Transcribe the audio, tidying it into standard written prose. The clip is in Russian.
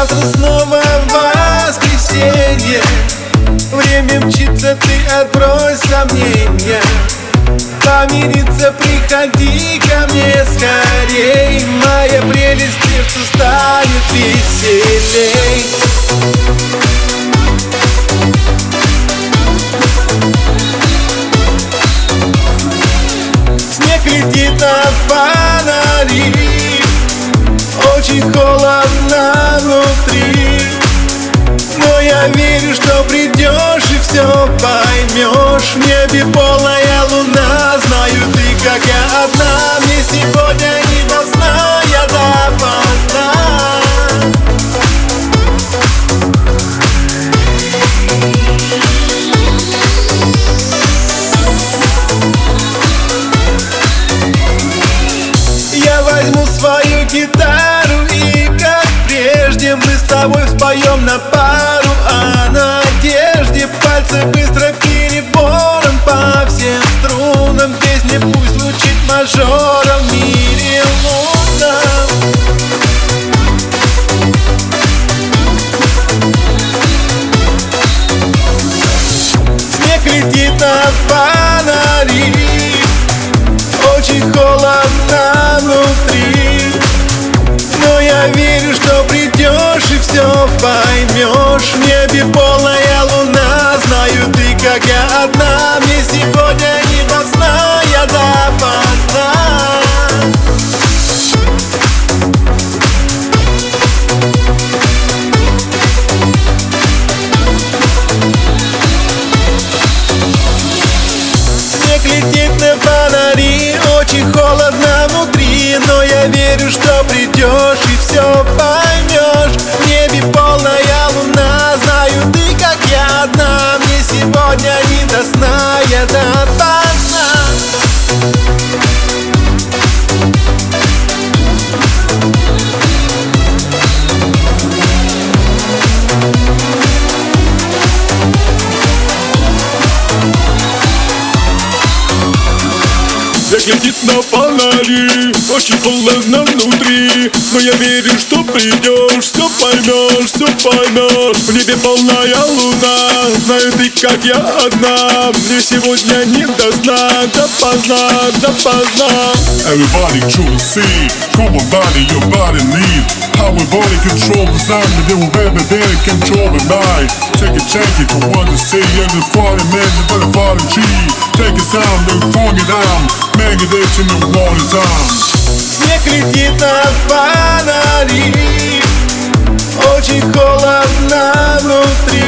Завтра снова воскресенье, время мчится, ты отбрось сомнения. Помириться приходи ко мне скорей, моя прелесть сердцу станет веселей. Снег летит на фонари, очень холодно внутри, но я верю, что придешь и все поймешь. В небе полная луна, знаю, ты как я одна. Мне сегодня не до сна, я допоздна. Я возьму свою гитару и, как прежде, мы с тобой споем на пару о надежде. Пальцы быстро перебором по всем струнам, песня пусть звучит мажором в мире лунном. Снег летит на фонари, очень холодно внутри, но я верю, что придешь и все поймешь. В небе полная луна, знаю, ты как я одна. Мне сегодня не до сна, я допоздна. Снег летит на фонари, очень холодно внутри, но я верю, что придешь и все поймешь. В небе полная луна, знаю, ты как я одна. Мне сегодня не до сна, я допоздна. Снег летит на фонари, очень холодно внутри, но я верю, что придешь, все поймешь. В небе полная луна, знаю, ты как я одна. Мне сегодня не до сна, допоздна. Everybody truly see, come on body, your body need. How we body control the sound, and then we'll baby control the night. Take it from one to see, and the 40 minutes for the 40 G. Take it down, then fong it down, make it itch in the morning time. Снег летит на фонари, очень холодно внутри,